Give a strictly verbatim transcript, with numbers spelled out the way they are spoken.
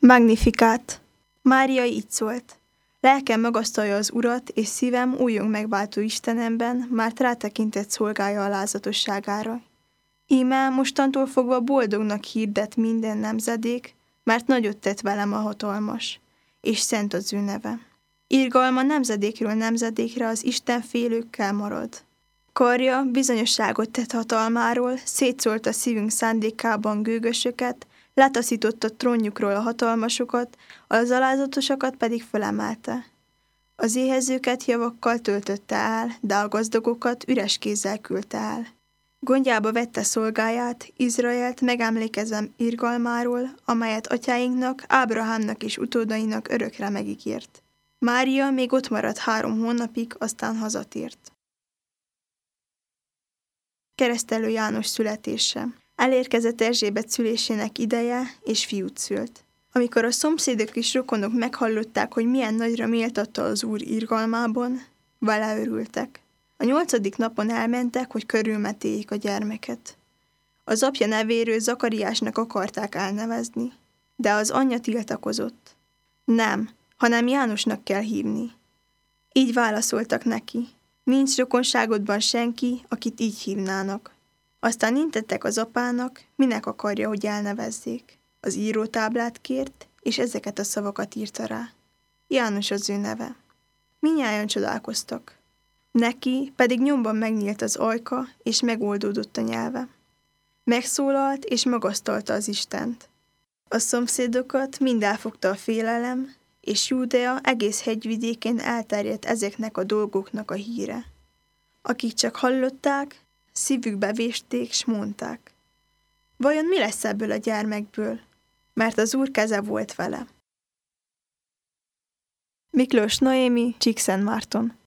Magnificat. Mária így szólt. Lelkem magasztalja az Urat, és szívem újjong megváltó Istenemben, már rátekintett szolgája alázatosságára. Íme mostantól fogva boldognak hirdet minden nemzedék, mert nagyot tett velem a hatalmas, és szent az ő neve. Irgalma nemzedékről nemzedékre az Istenfélőkkel marad. Karja bizonyosságot tett hatalmáról, szétszólt a szívünk szándékában gőgösöket, letaszította trónjukról a hatalmasokat, az alázatosakat pedig fölemelte. Az éhezőket javakkal töltötte el, de a gazdagokat üres kézzel küldte el. Gondjába vette szolgáját, Izraelt megemlékezve irgalmáról, amelyet atyáinknak, Ábrahámnak és utódainak örökre megígért. Mária még ott maradt három hónapig, aztán hazatért. Keresztelő János születése. Elérkezett Erzsébet szülésének ideje, és fiút szült. Amikor a szomszédok és rokonok meghallották, hogy milyen nagyra méltatta az Úr irgalmában, vele örültek. A nyolcadik napon elmentek, hogy körülmetéljék a gyermeket. Az apja nevéről Zakariásnak akarták elnevezni, de az anyja tiltakozott. Nem, hanem Jánosnak kell hívni. Így válaszoltak neki. Nincs rokonságodban senki, akit így hívnának. Aztán intettek az apának, minek akarja, hogy elnevezzék. Az írótáblát kért, és ezeket a szavakat írta rá. János az ő neve. Mindnyájan csodálkoztak. Neki pedig nyomban megnyílt az ajka, és megoldódott a nyelve. Megszólalt, és magasztalta az Istent. A szomszédokat mind elfogta a félelem, és Júdea egész hegyvidékén elterjedt ezeknek a dolgoknak a híre. Akik csak hallották, szívükbe vésték, s mondták. Vajon mi lesz ebből a gyermekből? Mert az Úr keze volt vele. Miklós Noémi, Csíkszentmárton.